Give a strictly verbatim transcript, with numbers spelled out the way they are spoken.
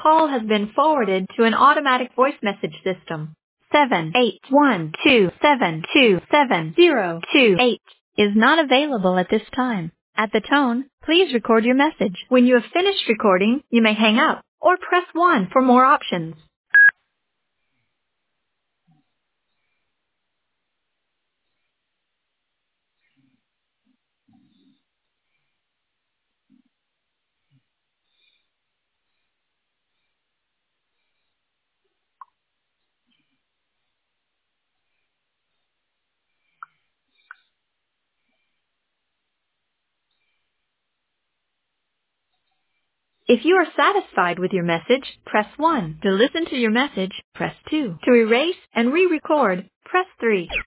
call has been forwarded to an automatic voice message system. seven eight one two seven two seven zero two eight is not available at this time. At the tone, please record your message. When you have finished recording, you may hang up or press one for more options. If you are satisfied with your message, press one. To listen to your message, press two. To erase and re-record, press three.